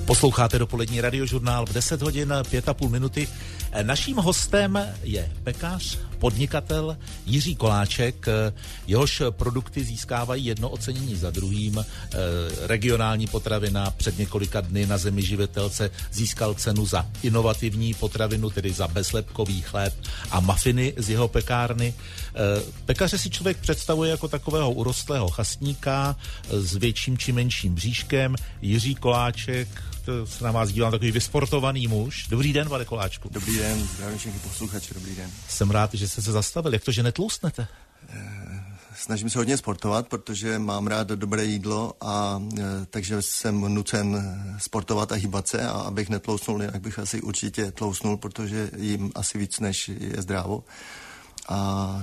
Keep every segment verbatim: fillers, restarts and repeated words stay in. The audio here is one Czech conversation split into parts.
Posloucháte dopolední radiožurnál v deset hodin pět a půl minuty. Naším hostem je pekař, podnikatel Jiří Koláček. Jehož produkty získávají jedno ocenění za druhým. Regionální potravina před několika dny na Zemi živitelce získal cenu za inovativní potravinu, tedy za bezlepkový chléb a mafiny z jeho pekárny. Pekaře si člověk představuje jako takového urostlého chastníka s větším či menším bříškem. Jiří Koláček, to se na vás dívám, takový vysportovaný muž. Dobrý den, pane Koláčku. Dobrý den, zdravím všechny posluchače, dobrý den. Jsem rád, že jste se zastavil. Jak to, že netloustnete? Snažím se hodně sportovat, protože mám rád dobré jídlo a takže jsem nucen sportovat a hýbat se, a abych netlousnul, jinak bych asi určitě tlousnul, protože jím asi víc, než je zdrávo. A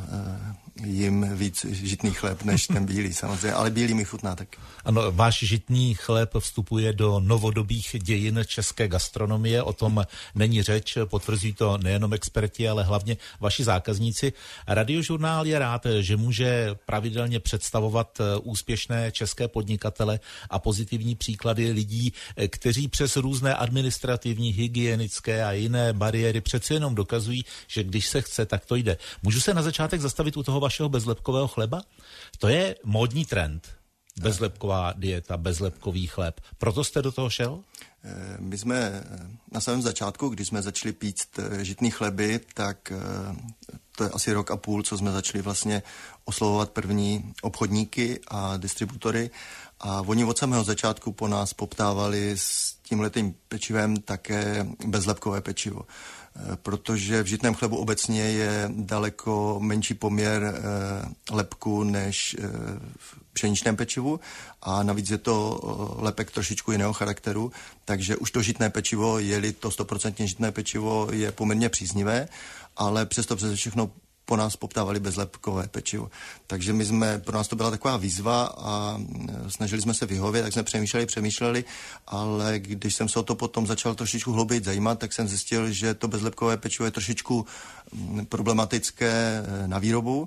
jim víc žitný chléb než ten bílý samozřejmě, ale bílý mi chutná taky. Ano, váš žitný chléb vstupuje do novodobých dějin české gastronomie, o tom není řeč, potvrzují to nejenom experti, ale hlavně vaši zákazníci. Radiožurnál je rád, že může pravidelně představovat úspěšné české podnikatele a pozitivní příklady lidí, kteří přes různé administrativní, hygienické a jiné bariéry přece jenom dokazují, že když se chce, tak to jde. Můžu se na začátek zastavit u toho vašeho bezlepkového chleba? To je módní trend. Bezlepková dieta, bezlepkový chléb. Proto jste do toho šel? My jsme na samém začátku, když jsme začali pít žitný chleby, tak to je asi rok a půl, co jsme začali vlastně oslovovat první obchodníky a distributory. A oni od samého začátku po nás poptávali s tímhletým pečivem také bezlepkové pečivo. Protože v žitném chlebu obecně je daleko menší poměr e, lepku než e, v pšeničném pečivu a navíc je to e, lepek trošičku jiného charakteru, takže už to žitné pečivo, je-li to stoprocentně žitné pečivo, je poměrně příznivé, ale přesto přes všechno po nás poptávali bezlepkové pečivo. Takže my jsme, pro nás to byla taková výzva a snažili jsme se vyhovět, tak jsme přemýšleli, přemýšleli, ale když jsem se o to potom začal trošičku hlouběji zajímat, tak jsem zjistil, že to bezlepkové pečivo je trošičku problematické na výrobu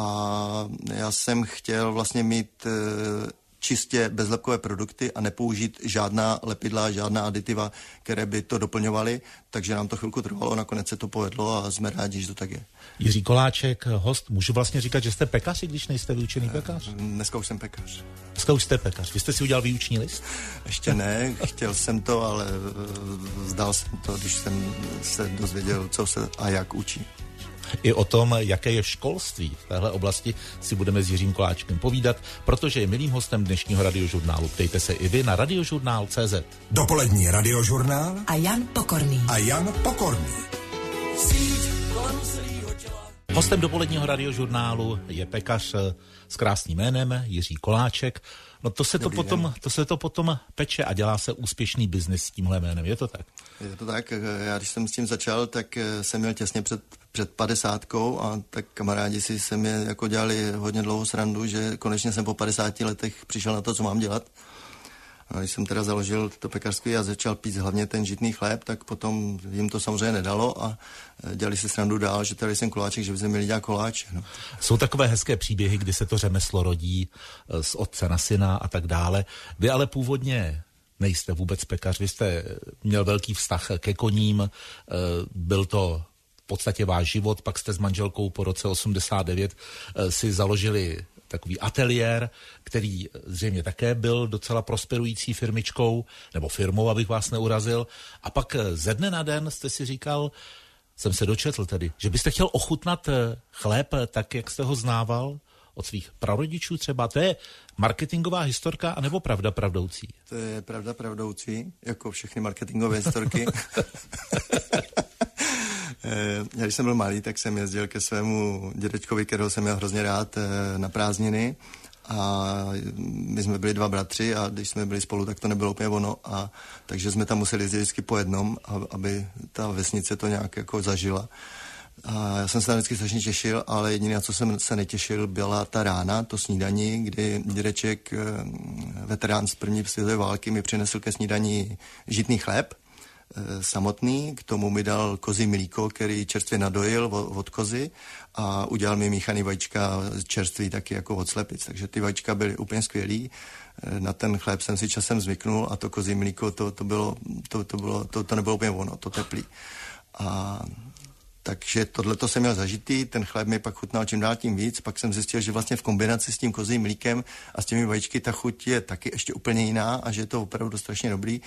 a já jsem chtěl vlastně mít čistě bezlepkové produkty a nepoužít žádná lepidla, žádná aditiva, které by to doplňovaly, takže nám to chvilku trvalo, nakonec se to povedlo a jsme rádi, že to tak je. Jiří Koláček, host, můžu vlastně říkat, že jste pekař, i když nejste vyučený pekař? Dneska už jsem pekař. Dneska už jste pekař. Vy jste si udělal výuční list? Ještě ne, chtěl jsem to, ale vzdal jsem to, když jsem se dozvěděl, co se a jak učí. I o tom, jaké je školství v téhle oblasti, si budeme s Jiřím Koláčkem povídat, protože je milým hostem dnešního radiožurnálu. Ptejte se i vy na radiožurnál tečka cé zet. Dopolední radiožurnál a Jan Pokorný. A Jan Pokorný. Hostem dopoledního radiožurnálu je pekař s krásným jménem Jiří Koláček. No to se to, potom, to se to potom peče a dělá se úspěšný biznis s tímhle jménem. Je to tak? Je to tak. Já když jsem s tím začal, tak jsem měl těsně před, před padesátkou a tak kamarádi si se mě jako dělali hodně dlouho srandu, že konečně jsem po padesáti letech přišel na to, co mám dělat. A když jsem teda založil to pekařství a začal pít hlavně ten žitný chléb, tak potom jim to samozřejmě nedalo a dělali si srandu dál, že tady jsem koláček, že by se měli dělat koláče. No. Jsou takové hezké příběhy, kdy se to řemeslo rodí z otce na syna a tak dále. Vy ale původně nejste vůbec pekař, vy jste měl velký vztah ke koním, byl to v podstatě váš život, pak jste s manželkou po roce osmdesát devět si založili takový ateliér, který zřejmě také byl docela prosperující firmičkou, nebo firmou, abych vás neurazil. A pak ze dne na den jste si říkal, jsem se dočetl tedy, že byste chtěl ochutnat chléb tak, jak jste ho znával od svých prarodičů třeba. To je marketingová historka, anebo pravda pravdoucí? To je pravda pravdoucí, jako všechny marketingové historky. Já když jsem byl malý, tak jsem jezdil ke svému dědečkovi, kterého jsem měl hrozně rád, na prázdniny a my jsme byli dva bratři a když jsme byli spolu, tak to nebylo úplně ono a takže jsme tam museli jezdit vždycky po jednom, aby ta vesnice to nějak jako zažila. A já jsem se tam vždycky strašně těšil, ale jediné, na co jsem se netěšil, byla ta rána, to snídaní, kdy dědeček, veterán z první světové války, mi přinesl ke snídaní žitný chléb samotný, k tomu mi dal kozí mlíko, který čerstvě nadojil od kozy a udělal mi míchaný vajíčka čerstvý taky jako od slepic, takže ty vajíčka byly úplně skvělý. Na ten chléb jsem si časem zvyknul a to kozí mlíko, to, to, bylo, to, to, bylo, to, to nebylo úplně ono, to teplý. A takže tohleto jsem měl zažitý, ten chléb mi pak chutnal čím dál tím víc, pak jsem zjistil, že vlastně v kombinaci s tím kozím mlíkem a s těmi vajíčky ta chuť je taky ještě úplně jiná a že je to opravdu strašně dobrý.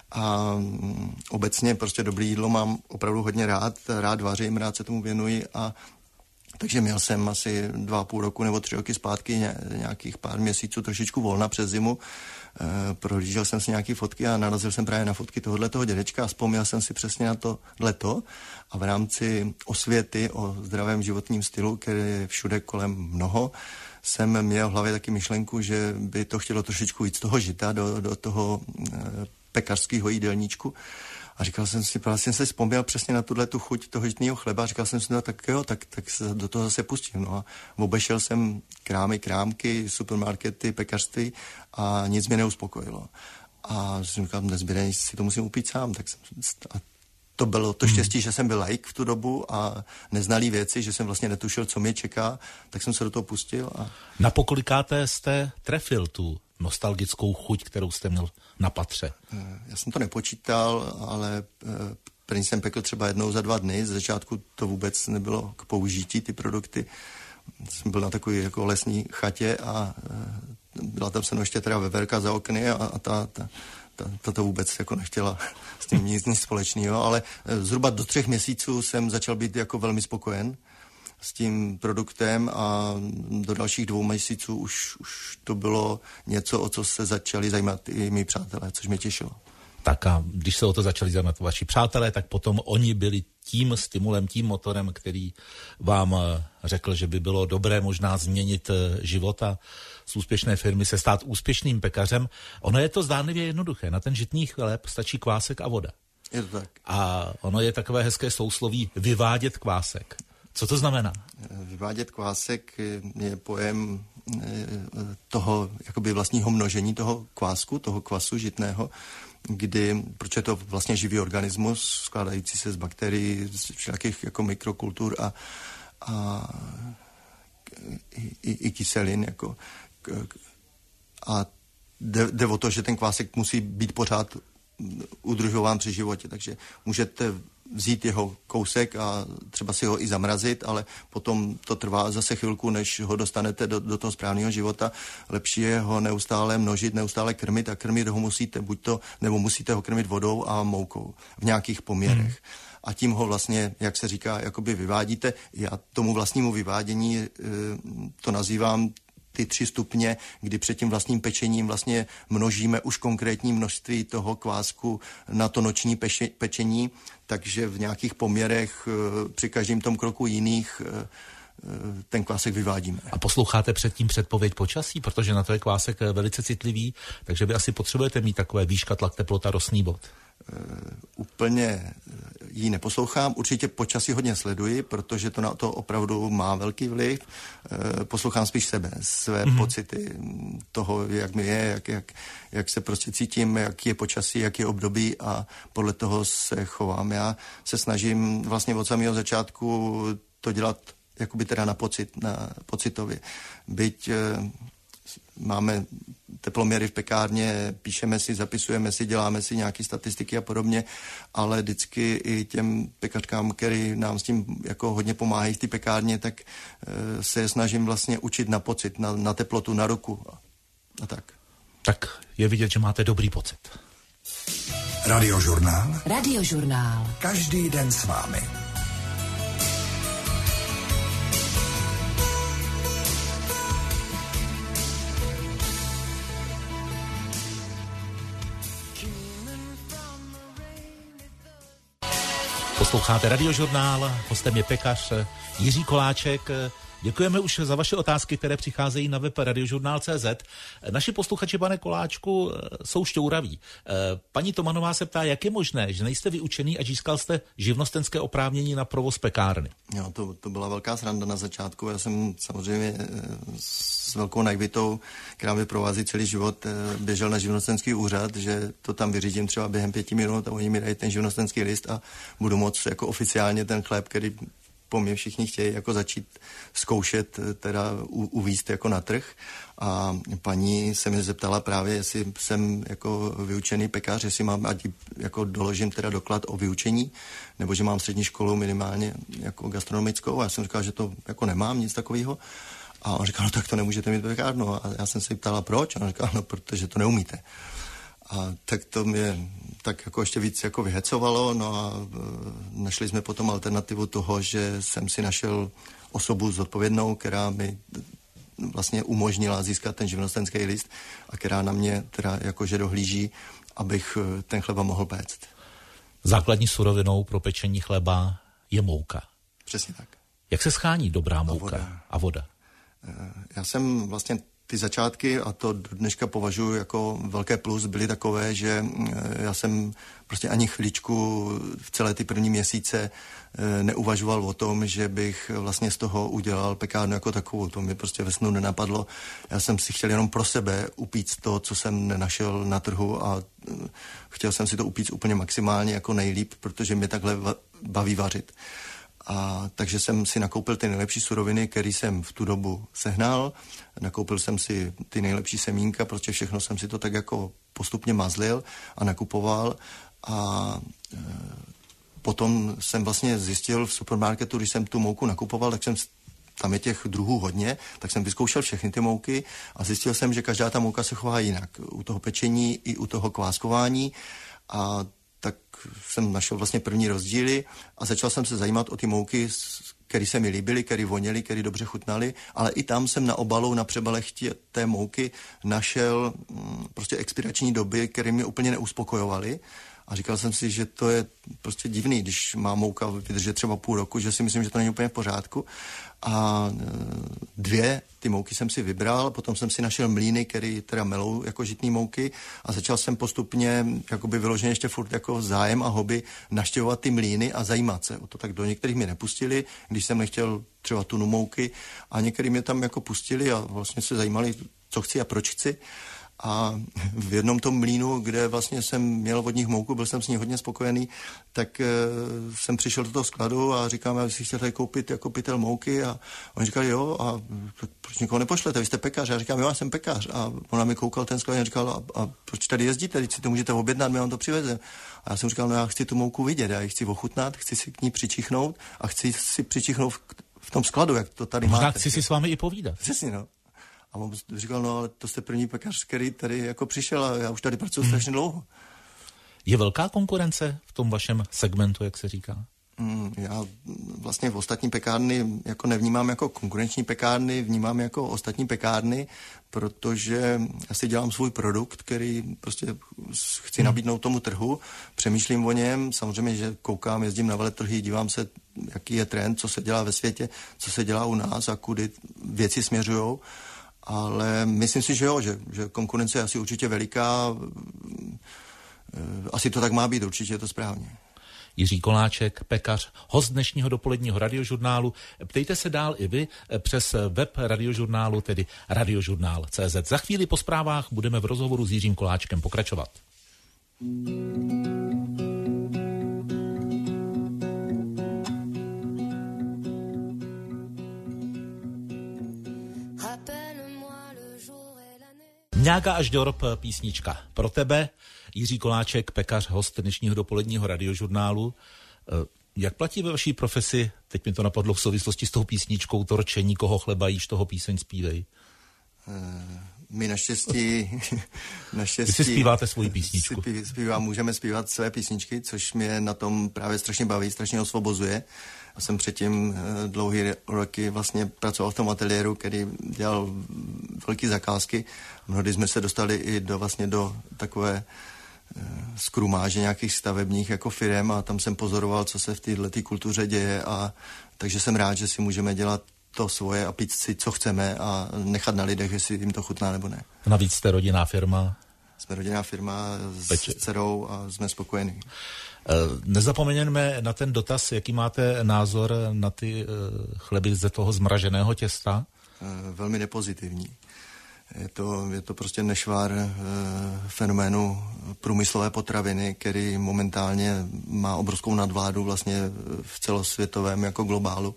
A obecně prostě dobré jídlo mám opravdu hodně rád, rád vařím, rád se tomu věnuji a takže měl jsem asi dva a půl roku nebo tři roky zpátky nějakých pár měsíců trošičku volna přes zimu. E, prohlížel jsem si nějaké fotky a narazil jsem právě na fotky tohoto dědečka a vzpomněl jsem si přesně na to leto a v rámci osvěty o zdravém životním stylu, který je všude kolem mnoho, jsem měl v hlavě taky myšlenku, že by to chtělo trošičku víc toho žita do, do toho e, pekařského jídelníčku. A říkal jsem si, vlastně se vzpomněl přesně na tuhle tu chuť toho žitného chleba a říkal jsem si, no tak jo, tak, tak se do toho zase pustím. No a obešel jsem krámy, krámky, supermarkety, pekařství a nic mě neuspokojilo. A jsem říkal, nezbyde, si to musím upít sám. Tak jsem, a to bylo to štěstí, že jsem byl laik v tu dobu a neznalý věci, že jsem vlastně netušil, co mě čeká, tak jsem se do toho pustil. A... Na pokolikáté jste trefil tu nostalgickou chuť, kterou jste měl na patře? Já jsem to nepočítal, ale první jsem pekl třeba jednou za dva dny. Z začátku to vůbec nebylo k použití, ty produkty. Jsem byl na takové jako lesní chatě a byla tam se mnou ještě teda veverka za okny a, a ta, ta, ta, ta to vůbec jako nechtěla s tím nic, nic společného, ale zhruba do třech měsíců jsem začal být jako velmi spokojen s tím produktem a do dalších dvou měsíců už, už to bylo něco, o co se začali zajímat i mý přátelé, což mě těšilo. Tak a když se o to začali zajímat vaši přátelé, tak potom oni byli tím stimulem, tím motorem, který vám řekl, že by bylo dobré možná změnit život a z úspěšné firmy se stát úspěšným pekařem. Ono je to zdánlivě jednoduché. Na ten žitný chléb stačí kvásek a voda. Je to tak. A ono je takové hezké sousloví vyvádět kvásek. Co to znamená? Vyvádět kvásek je pojem toho jakoby vlastního množení toho kvásku, toho kvasu žitného, kdy, proč je to vlastně živý organismus, skládající se z bakterií, z všelakých jako mikrokultur a, a i, i, i kyselin. Jako, a jde, jde o to, že ten kvásek musí být pořád udržován při životě, takže můžete vzít jeho kousek a třeba si ho i zamrazit, ale potom to trvá zase chvilku, než ho dostanete do, do toho správného života. Lepší je ho neustále množit, neustále krmit a krmit ho musíte buď to, nebo musíte ho krmit vodou a moukou v nějakých poměrech. Hmm. A tím ho vlastně, jak se říká, jakoby vyvádíte. Já tomu vlastnímu vyvádění e, to nazývám ty tři stupně, kdy před tím vlastním pečením vlastně množíme už konkrétní množství toho kvásku na to noční peše, pečení, takže v nějakých poměrech při každém tom kroku jiných ten kvásek vyvádíme. A posloucháte předtím předpověď počasí, protože na to je kvásek velice citlivý, takže vy asi potřebujete mít takové výška, tlak, teplota, rostný bod. Uh, úplně ji neposlouchám, určitě počasí hodně sleduji, protože to na to opravdu má velký vliv. Uh, poslouchám spíš sebe, své mm-hmm. pocity toho, jak mi je, jak, jak, jak se prostě cítím, jak je počasí, jak je období a podle toho se chovám. Já se snažím vlastně od samého začátku to dělat jakoby teda na pocit, na pocitově. Byť uh, máme teploměry v pekárně, píšeme si, zapisujeme si, děláme si nějaké statistiky a podobně, ale vždycky i těm pekařkám, který nám s tím jako hodně pomáhají v té pekárně, tak e, se snažím vlastně učit na pocit, na, na teplotu, na ruku a, a tak. Tak je vidět, že máte dobrý pocit. Radiožurnál. Radiožurnál. Každý den s vámi. Posloucháte Radiožurnál, hostem je pekař Jiří Koláček. Děkujeme už za vaše otázky, které přicházejí na web radiožurnál tečka cé zet. Naši posluchači, pane Koláčku, jsou šťouraví. Paní Tomanová se ptá, jak je možné, že nejste vyučený a získal jste živnostenské oprávnění na provoz pekárny. Jo, to, to byla velká sranda na začátku. Já jsem samozřejmě s velkou naivitou, která mě provází celý život, běžel na živnostenský úřad, že to tam vyřídím třeba během pěti minut a oni mi dají ten živnostenský list a budu moct jako oficiálně ten chléb, který po mně všichni chtějí jako začít zkoušet, teda uvízt jako na trh. A paní se mi zeptala právě, jestli jsem jako vyučený pekař, jestli mám, ať jako doložím teda doklad o vyučení, nebo že mám střední školu minimálně jako gastronomickou. A já jsem říkal, že to jako nemám, nic takového. A on říkal, no tak to nemůžete mít pekárnu. A já jsem se ptala, proč? A on říkal, no protože to neumíte. A tak to mě tak jako ještě víc jako vyhecovalo, no a e, našli jsme potom alternativu toho, že jsem si našel osobu zodpovědnou, která mi vlastně umožnila získat ten živnostenský list a která na mě teda jakože dohlíží, abych ten chleba mohl péct. Základní surovinou pro pečení chleba je mouka. Přesně tak. Jak se schání dobrá mouka a voda? A voda? E, já jsem vlastně ty začátky, a to dneška považuji jako velké plus, byly takové, že já jsem prostě ani chviličku v celé ty první měsíce neuvažoval o tom, že bych vlastně z toho udělal pekárnu jako takovou. To mi prostě ve snu nenapadlo. Já jsem si chtěl jenom pro sebe upíct to, co jsem nenašel na trhu a chtěl jsem si to upíct úplně maximálně jako nejlíp, protože mě takhle baví vařit. A takže jsem si nakoupil ty nejlepší suroviny, které jsem v tu dobu sehnal. Nakoupil jsem si ty nejlepší semínka, protože všechno jsem si to tak jako postupně mazlil a nakupoval. A e, potom jsem vlastně zjistil v supermarketu, když jsem tu mouku nakupoval, tak jsem, tam je těch druhů hodně, tak jsem vyzkoušel všechny ty mouky a zjistil jsem, že každá ta mouka se chová jinak. U toho pečení i u toho kváskování. A tak jsem našel vlastně první rozdíly a začal jsem se zajímat o ty mouky, které se mi líbily, které voněly, které dobře chutnaly, ale i tam jsem na obalu, na přebalech tě, té mouky našel mm, prostě expirační doby, které mě úplně neuspokojovaly. A říkal jsem si, že to je prostě divný, když má mouka vydržet třeba půl roku, že si myslím, že to není úplně v pořádku. A dvě ty mouky jsem si vybral, potom jsem si našel mlýny, které teda melou jako žitný mouky a začal jsem postupně jakoby vyloženě ještě furt jako zájem a hobby naštěvovat ty mlýny a zajímat se o to. Tak do některých mě nepustili, když jsem nechtěl třeba tunu mouky a některý mě tam jako pustili a vlastně se zajímali, co chci a proč chci. A v jednom tom mlýnu, kde vlastně jsem měl od nich mouku, byl jsem s ní hodně spokojený, tak e, jsem přišel do toho skladu a říkám, já si chtěl tady koupit jako pytel mouky a on říkal, jo, a proč nikoho nepošlete, vy jste pekař? Já říkám, jo, já jsem pekař. A ona mi koukal ten sklad a říkal, a, a proč tady jezdíte, teď si to můžete objednat, my vám to přivezeme. A já jsem říkal, no já chci tu mouku vidět, já ji chci ochutnat, chci si k ní přičichnout a chci si přičichnout v, v tom skladu, jak to tady Možná máte. chci si s vámi i povídat. Přesně, no. A on říkal, no ale to jste první pekař, který tady jako přišel a já už tady pracuji hmm. strašně dlouho. Je velká konkurence v tom vašem segmentu, jak se říká? Hmm, já vlastně v ostatní pekárny jako nevnímám jako konkurenční pekárny, vnímám jako ostatní pekárny, protože já si dělám svůj produkt, který prostě chci nabídnout tomu trhu, přemýšlím o něm, samozřejmě, že koukám, jezdím na veletrhy, dívám se, jaký je trend, co se dělá ve světě, co se dělá u nás a kudy věci směřujou. Ale myslím si, že jo, že, že konkurence je asi určitě veliká. Asi to tak má být, určitě je to správně. Jiří Koláček, pekař, host dnešního dopoledního radiožurnálu. Ptejte se dál i vy přes web radiožurnálu, tedy radiožurnál tečka cé zet. Za chvíli po zprávách budeme v rozhovoru s Jiřím Koláčkem pokračovat. Mňága až do rob, písnička pro tebe. Jiří Koláček, pekař, host dnešního dopoledního radiožurnálu. Jak platí ve vaší profesi, teď mi to napadlo v souvislosti s tou písničkou, to rčení, koho chleba jíš, toho píseň zpívej? My naštěstí... naštěstí Vy si zpíváte svoji písničku. Si zpívá, můžeme zpívat své písničky, což mě na tom právě strašně baví, strašně osvobozuje. Já jsem předtím dlouhý roky vlastně pracoval v tom ateliéru, který dělal velké zakázky. Mnohdy jsme se dostali i do vlastně do takové skrumáže nějakých stavebních jako firem a tam jsem pozoroval, co se v této kultuře děje a takže jsem rád, že si můžeme dělat to svoje a pít si, co chceme a nechat na lidech, jestli jim to chutná nebo ne. Navíc jste rodinná firma. Jsme rodinná firma s Peči. dcerou a jsme spokojení. Nezapomeňme na ten dotaz, jaký máte názor na ty chleby ze toho zmraženého těsta? Velmi nepozitivní. Je to, je to prostě nešvar e, fenoménu průmyslové potraviny, který momentálně má obrovskou nadvládu vlastně v celosvětovém jako globálu.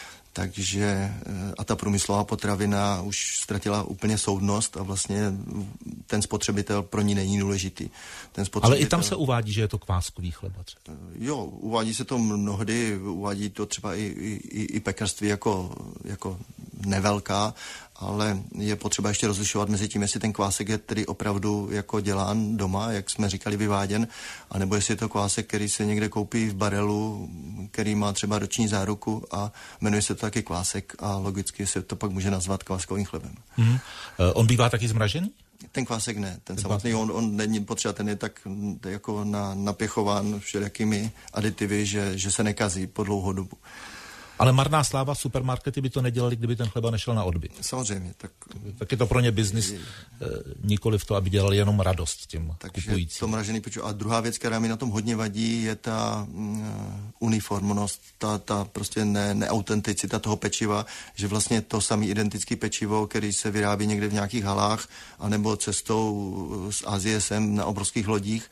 Takže a ta průmyslová potravina už ztratila úplně soudnost a vlastně ten spotřebitel pro ní není důležitý. Ten Ale i tam se uvádí, že je to kváskový chleba třeba. Jo, uvádí se to mnohdy, uvádí to třeba i, i, i pekařství jako, jako nevelká, ale je potřeba ještě rozlišovat mezi tím, jestli ten kvásek je tedy opravdu jako dělán doma, jak jsme říkali, vyváděn, anebo jestli je to kvásek, který se někde koupí v barelu, který má třeba roční záruku a jmenuje se to taky kvásek a logicky se to pak může nazvat kváskovým chlebem. Mm-hmm. On bývá taky zmražený? Ten kvásek ne, ten, ten samotný, kvásek. on, on není potřeba, ten je tak jako na, napěchován všelijakými aditivy, že, že se nekazí po dlouhou dobu. Ale marná sláva, supermarkety by to nedělali, kdyby ten chleba nešel na odbyt. Samozřejmě. Tak, tak je to pro ně biznis, nikoli v to, aby dělali jenom radost těm takže kupujícím. To mražený pečivo. A druhá věc, která mi na tom hodně vadí, je ta uh, uniformnost, ta, ta prostě ne, neautenticita toho pečiva, že vlastně to samý identický pečivo, který se vyrábí někde v nějakých halách, anebo cestou z Asie sem na obrovských lodích,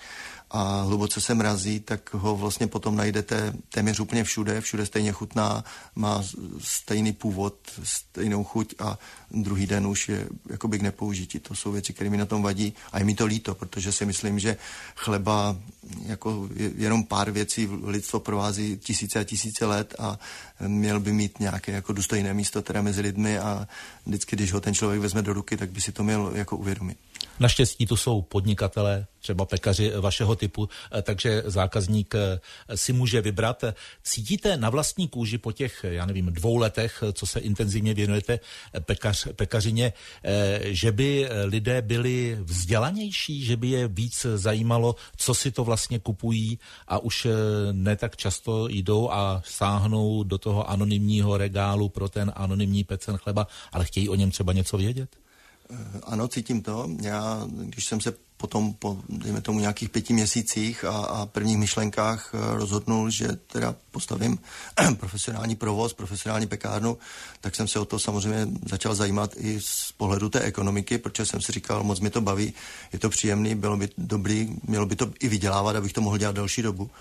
a hluboce se mrazí, tak ho vlastně potom najdete téměř úplně všude, všude stejně chutná, má stejný původ, stejnou chuť a druhý den už je jakoby k nepoužití. To jsou věci, které mi na tom vadí a je mi to líto, protože si myslím, že chleba jako jenom pár věcí lidstvo provází tisíce a tisíce let a měl by mít nějaké jako důstojné místo teda mezi lidmi a vždycky, když ho ten člověk vezme do ruky, tak by si to měl jako uvědomit. Naštěstí tu jsou podnikatelé, třeba pekaři vašeho typu, takže zákazník si může vybrat. Cítíte na vlastní kůži po těch, já nevím, dvou letech, co se intenzivně věnujete pekař, pekařině, že by lidé byli vzdělanější, že by je víc zajímalo, co si to vlastně kupují a už ne tak často jdou a sáhnou do toho anonymního regálu pro ten anonymní pecen chleba, ale chtějí o něm třeba něco vědět? Ano, cítím to. Já, když jsem se potom po, dejme tomu, nějakých pěti měsících a, a prvních myšlenkách rozhodnul, že teda postavím profesionální provoz, profesionální pekárnu, tak jsem se o to samozřejmě začal zajímat i z pohledu té ekonomiky, protože jsem si říkal, moc mi to baví, je to příjemný, bylo by dobrý, mělo by to i vydělávat, abych to mohl dělat delší dobu.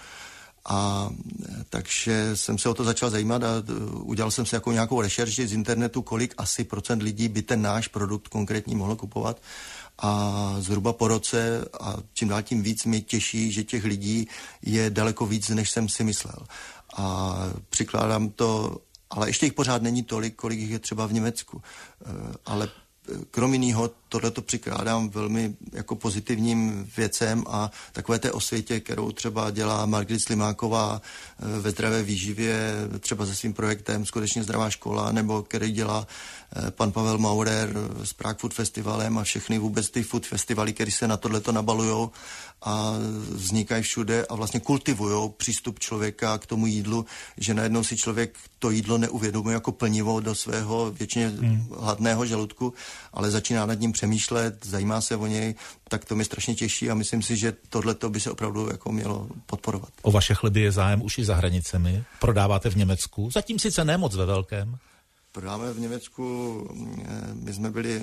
A takže jsem se o to začal zajímat a udělal jsem si jako nějakou rešerši z internetu, kolik asi procent lidí by ten náš produkt konkrétní mohlo kupovat. A zhruba po roce a čím dál tím víc mě těší, že těch lidí je daleko víc, než jsem si myslel. A přikládám to, ale ještě jich pořád není tolik, kolik jich je třeba v Německu. Ale krom jiného, tohleto přikládám velmi jako pozitivním věcem a takové té osvětě, kterou třeba dělá Margit Slimáková ve zdravé výživě, třeba se svým projektem Skutečně zdravá škola, nebo který dělá pan Pavel Maurer s Prague Food Festivalem a všechny vůbec ty food festivaly, které se na tohleto nabalujou a vznikají všude a vlastně kultivujou přístup člověka k tomu jídlu, že najednou si člověk to jídlo neuvědomuje jako plnivo do svého většině hmm. hladného žaludku, ale začíná nad ním přemýšlet, zajímá se o něj, tak to mě strašně těší a myslím si, že tohleto by se opravdu jako mělo podporovat. O vaše chleby je zájem už i za hranicemi? Prodáváte v Německu? Zatím sice ne moc ve velkém. Prodáme v Německu, my jsme byli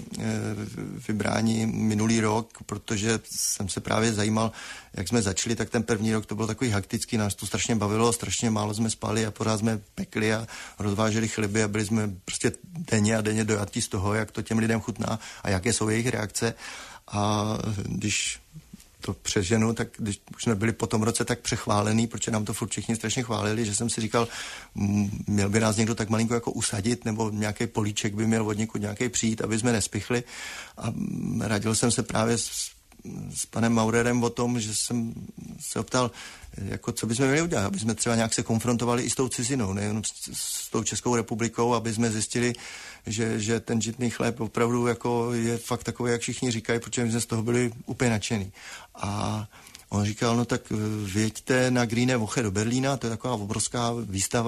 vybráni minulý rok, protože jsem se právě zajímal, jak jsme začali, tak ten první rok to byl takový hektický, nás to strašně bavilo, strašně málo jsme spali a pořád jsme pekli a rozváželi chleby a byli jsme prostě denně a denně dojatí z toho, jak to těm lidem chutná a jaké jsou jejich reakce. A když to přeženu, tak když už jsme byli po tom roce tak přechválený, protože nám to furt všichni strašně chválili, že jsem si říkal, měl by nás někdo tak malinko jako usadit, nebo nějaký políček by měl od někud nějaký přijít, aby jsme nespichli. A radil jsem se právě s, s panem Maurerem o tom, že jsem se optal, jako co bychom měli udělat, aby jsme třeba nějak se konfrontovali i s tou cizinou, nejenom s, s tou Českou republikou, aby jsme zjistili, že, že ten žitný chléb opravdu jako je fakt takový, jak všichni říkají, protože my jsme z toho byli úplně nadšený. A on říkal, no tak věďte na Grüne Woche do Berlína, to je taková obrovská výstava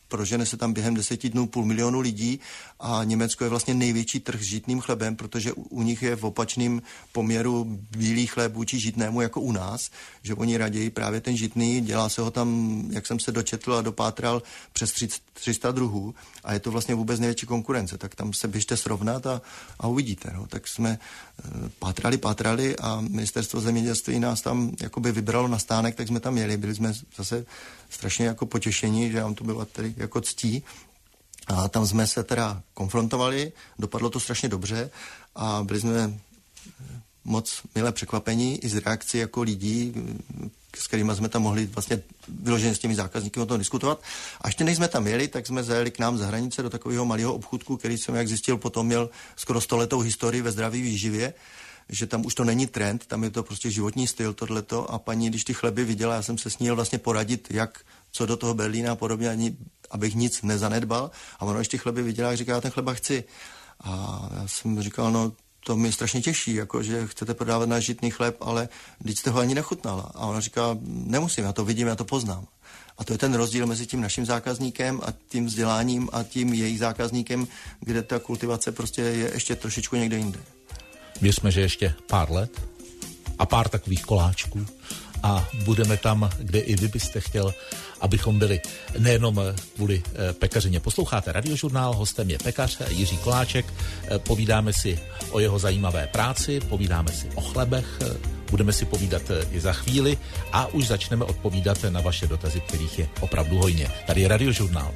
prožene se tam během deseti dnů půl milionu lidí a Německo je vlastně největší trh s žitným chlebem, protože u, u nich je v opačném poměru bílý chléb vůči žitnému jako u nás, že oni raději právě ten žitný, dělá se ho tam, jak jsem se dočetl a dopátral, přes tři sta druhů a je to vlastně vůbec největší konkurence, tak tam se běžte srovnat a, a uvidíte. No. Tak jsme e, pátrali, pátrali a ministerstvo zemědělství nás tam jakoby vybralo na stánek, tak jsme tam jeli, byli jsme zase strašně jako potěšení, že nám to bylo tady jako ctí. A tam jsme se teda konfrontovali, dopadlo to strašně dobře a byli jsme moc milé překvapení i z reakcí jako lidí, s kterými jsme tam mohli vlastně vyloženě s těmi zákazníky o tom diskutovat. A ještě než jsme tam jeli, tak jsme zajeli k nám za hranice do takového malého obchůdku, který jsem, jak zjistil, potom měl skoro stoletou historii ve zdraví výživě, že tam už to není trend, tam je to prostě životní styl tohleto a paní, když ty chleby viděla, já jsem se s ní vlastně poradit, jak co do toho Berlína a podobně, ani, abych nic nezanedbal a ona, když ty chleby viděla, jak říká, já ten chleba chci. A já jsem říkal, no to mě strašně těší, jako, že chcete prodávat náš žitný chléb, ale když jste ho ani nechutnala. A ona říká, nemusím, já to vidím, já to poznám. A to je ten rozdíl mezi tím naším zákazníkem a tím vzděláním a tím jejich zákazníkem, kde ta kultivace prostě je ještě trošičku někde jinde. Věřme, že ještě pár let a pár takových koláčků a budeme tam, kde i vy byste chtěl, abychom byli nejenom kvůli pekařině. Posloucháte Radiožurnál, hostem je pekař Jiří Koláček, povídáme si o jeho zajímavé práci, povídáme si o chlebech, budeme si povídat i za chvíli a už začneme odpovídat na vaše dotazy, kterých je opravdu hojně. Tady je Radiožurnál.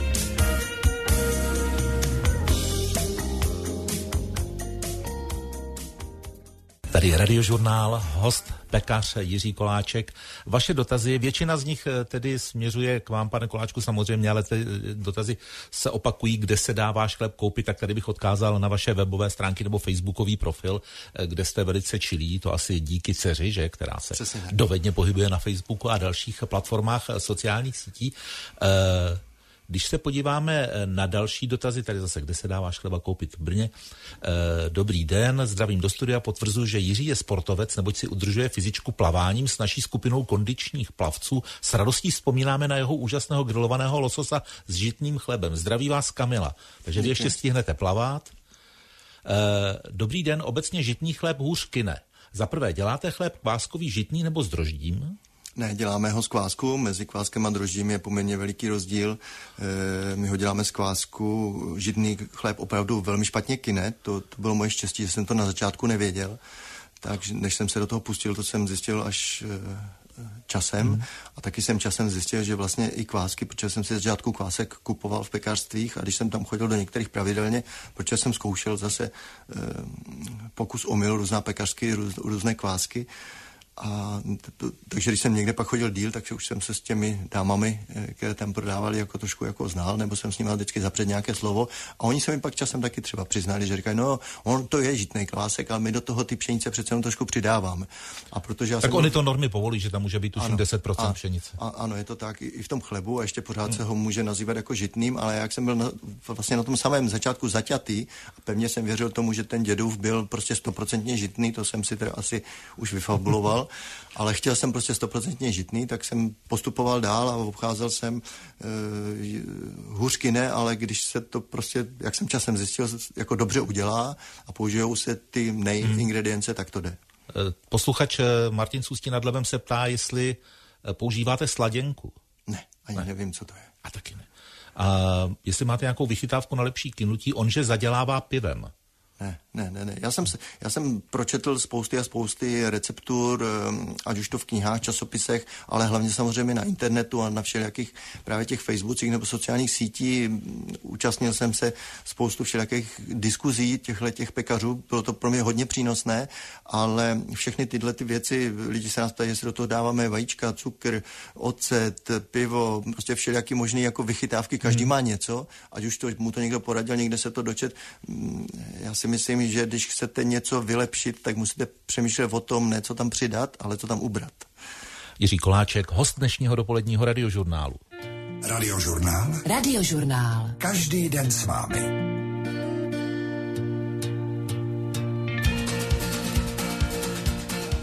Tady je Radiožurnál, host pekař Jiří Koláček. Vaše dotazy, většina z nich tedy směřuje k vám, pane Koláčku, samozřejmě, ale ty dotazy se opakují, kde se dá váš chléb koupit, tak tady bych odkázal na vaše webové stránky nebo facebookový profil, kde jste velice čilí, to asi díky dceři, že, která se dovedně pohybuje na Facebooku a dalších platformách sociálních sítí. E- Když se podíváme na další dotazy, tady zase, kde se dá váš chleba koupit v Brně. E, dobrý den, zdravím do studia, potvrzuji, že Jiří je sportovec, neboť si udržuje fyzičku plaváním s naší skupinou kondičních plavců. S radostí vzpomínáme na jeho úžasného grilovaného lososa s žitným chlebem. Zdraví vás Kamila. Takže vy ještě stihnete plavat. E, dobrý den, obecně žitný chléb hůř kyne. Za prvé, děláte chléb kváskový žitný nebo s droždím? Ne, děláme ho z kvásku, mezi kváskem a droždím je poměrně veliký rozdíl. E, my ho děláme z kvásku, žitný chléb opravdu velmi špatně kyne, to, to bylo moje štěstí, že jsem to na začátku nevěděl, takže než jsem se do toho pustil, to jsem zjistil až e, časem hmm. a taky jsem časem zjistil, že vlastně i kvásky, protože jsem si začátku kvásek kupoval v pekařstvích a když jsem tam chodil do některých pravidelně, protože jsem zkoušel zase e, pokus omyl, různá pekařsky, růz, různé kvásky. A to, takže když jsem někde pak chodil díl, tak už jsem se s těmi dámami, které tam prodávali, jako trošku jako znal, nebo jsem s nimi vždycky zapřed nějaké slovo. A oni se mi pak časem taky třeba přiznali, že říkají, no, on to je žitný kvásek, ale my do toho ty pšenice přece jenom trošku přidáváme. A protože já tak jsem oni to normy povolí, že tam může být už deset procent a, pšenice. A, ano, je to tak i v tom chlebu a ještě pořád hmm. se ho může nazývat jako žitným, ale jak jsem byl na, vlastně na tom samém začátku zaťatý a pevně jsem věřil tomu, že ten dědův byl prostě stoprocentně žitný, to jsem si teda asi už vyfabuloval. Ale chtěl jsem prostě stoprocentně žitný, tak jsem postupoval dál a obcházel jsem e, hůř kyne, ale když se to prostě, jak jsem časem zjistil, jako dobře udělá a použijou se ty nejingredience, hmm. tak to jde. Posluchač Martin Sústí nad Labem se ptá, jestli používáte sladěnku. Ne, ani ne. nevím, co to je. A taky ne. A jestli máte nějakou vychytávku na lepší kynutí, on že zadělává pivem. Ne, ne, ne, ne. Já jsem, já jsem pročetl spousty a spousty receptur, ať už to v knihách, časopisech, ale hlavně samozřejmě na internetu a na všelijakých právě těch Facebookích nebo sociálních sítí. Účastnil jsem se spoustu všelijakých diskuzí těchto těch pekařů. Bylo to pro mě hodně přínosné, ale všechny tyhle ty věci, lidi se nás ptají, jestli do toho dáváme vajíčka, cukr, ocet, pivo, prostě všelijaký možný jako vychytávky. Každý hmm. má něco, ať už to, mu to někdo poradil, někde se to dočet. Já si myslím, že když chcete něco vylepšit, tak musíte přemýšlet o tom, ne co tam přidat, ale co tam ubrat. Jiří Koláček, host dnešního dopoledního Radiožurnálu. Radiožurnál. Radiožurnál. Každý den s vámi.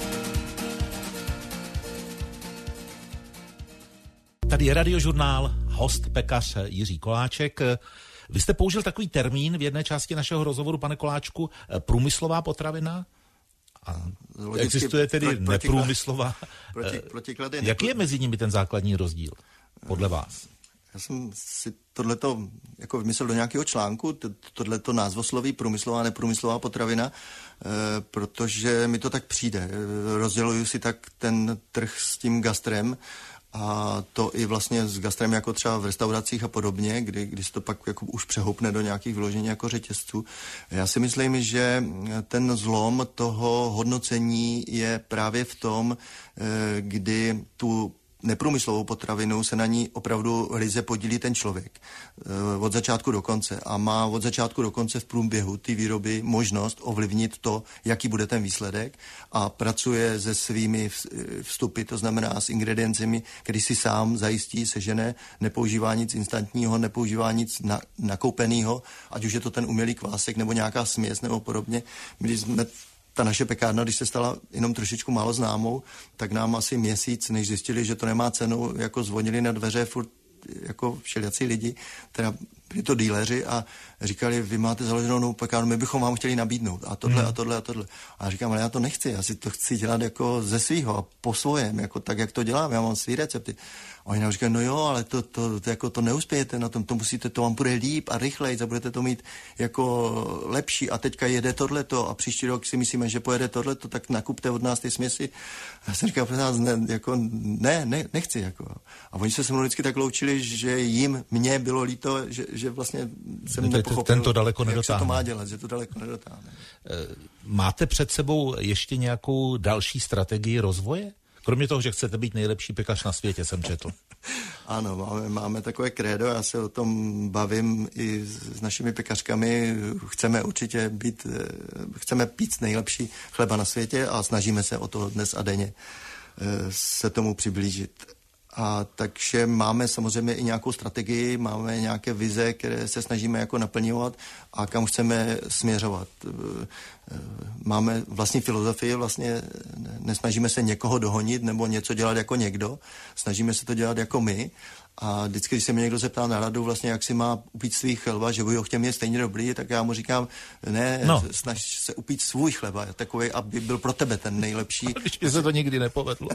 Tady je Radiožurnál, host, pekař Jiří Koláček. Vy jste použil takový termín v jedné části našeho rozhovoru, pane Koláčku, průmyslová potravina? A existuje tedy pro, neprůmyslová. Proti, protiklady, Jaký je mezi nimi ten základní rozdíl, podle vás? Já jsem si tohleto jako vymyslel do nějakého článku, tohleto názvosloví průmyslová, neprůmyslová potravina, e, protože mi to tak přijde. Rozděluju si tak ten trh s tím gastrem a to i vlastně s gastrem jako třeba v restauracích a podobně, kdy, kdy se to pak jako už přehoupne do nějakých vyložení jako řetězců. Já si myslím, že ten zlom toho hodnocení je právě v tom, e, kdy tu neprůmyslovou potravinu se na ní opravdu ryze podílí ten člověk od začátku do konce a má od začátku do konce v průběhu ty výroby možnost ovlivnit to, jaký bude ten výsledek a pracuje se svými vstupy, to znamená s ingrediencemi, který si sám zajistí, sežene, nepoužívá nic instantního, nepoužívá nic na, nakoupeného, ať už je to ten umělý kvásek nebo nějaká směs nebo podobně. My jsme ta naše pekárna, když se stala jenom trošičku málo známou, tak nám asi měsíc, než zjistili, že to nemá cenu, jako zvonili na dveře furt jako všelijací lidi, teda byli to díleři a říkali, vy máte založenou novou pekárnu, my bychom vám chtěli nabídnout a tohle a tohle a tohle. A já říkám, ale já to nechci, já si to chci dělat jako ze svýho a po svojem, jako tak, jak to dělám, já mám svý recepty. A oni nám říkají, no jo, ale to, to, to, jako to neuspějete na tom, to musíte, to vám bude líp a rychleji a budete to mít jako lepší a teďka jede tohleto a příští rok si myslíme, že pojede tohleto, tak nakupte od nás ty směsi. A já jsem říkal, pro nás ne, jako ne, ne, nechci. Jako. A oni se se mnou vždycky tak loučili, že jim, mně bylo líto, že, že vlastně jsem nepochopil, tento daleko jak nedotáhne. se to má dělat, že to daleko nedotáhne. Máte před sebou ještě nějakou další strategii rozvoje? Kromě toho, že chcete být nejlepší pekař na světě, jsem četl. Ano, máme, máme takové krédo, já se o tom bavím i s, s našimi pekařkami. Chceme určitě být, chceme pít nejlepší chleba na světě a snažíme se o to dnes a denně se tomu přiblížit. A takže máme samozřejmě i nějakou strategii, máme nějaké vize, které se snažíme jako naplňovat a kam chceme směřovat. Máme vlastní filozofii, vlastně nesnažíme se někoho dohonit nebo něco dělat jako někdo, snažíme se to dělat jako my. A vždycky, když se mě někdo zeptá na radu, vlastně, jak si má upít svý chleba, že by ho chtěl mít stejně dobrý, tak já mu říkám, ne, no. snaž se upít svůj chleba, takový, aby byl pro tebe ten nejlepší. Když by se to nikdy nepovedlo.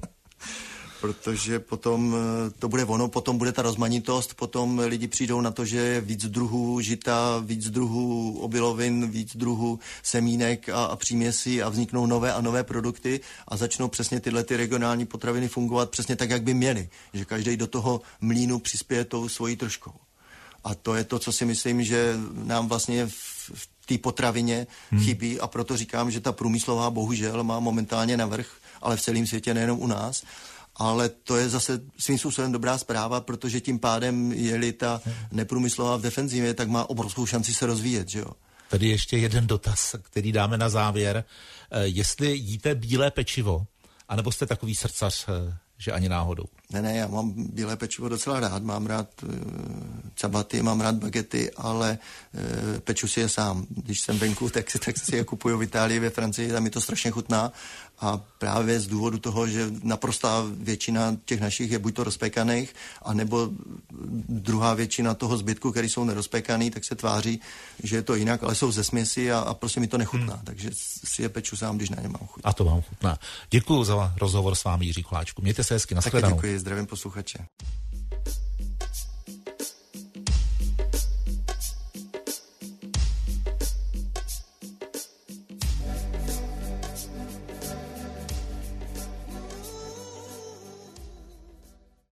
Protože potom to bude ono, potom bude ta rozmanitost, potom lidi přijdou na to, že je víc druhů žita, víc druhů obilovin, víc druhů semínek a, a příměsí a vzniknou nové a nové produkty a začnou přesně tyhle ty regionální potraviny fungovat přesně tak, jak by měly. Že každý do toho mlýnu přispěje tou svojí troškou. A to je to, co si myslím, že nám vlastně v, v té potravině hmm. chybí a proto říkám, že ta průmyslová bohužel má momentálně navrch, ale v celém světě, nejenom u nás. Ale to je zase svým způsobem dobrá zpráva, protože tím pádem, je-li ta neprůmyslová v defenzivě, tak má obrovskou šanci se rozvíjet, že jo? Tady ještě jeden dotaz, který dáme na závěr. Jestli jíte bílé pečivo, anebo jste takový srdcař, že ani náhodou? Ne, ne, já mám bílé pečivo docela rád, mám rád uh, cabaty, mám rád bagety, ale uh, peču si je sám. Když jsem venku, tak, tak si je kupuju v Itálii, ve Francii, tam mi to strašně chutná a právě z důvodu toho, že naprostá většina těch našich je buď to rozpékaných, anebo druhá většina toho zbytku, který jsou nerozpékaný, tak se tváří, že je to jinak, ale jsou ze směsi a, a prostě mi to nechutná, hmm. takže si je peču sám, když na ně mám chuť. A to vám chutná. Děkuju za rozhovor s vámi, Jiří Koláčku. Mějte se hezky, nashledanou. Taky děkuji, zdravím posluchače.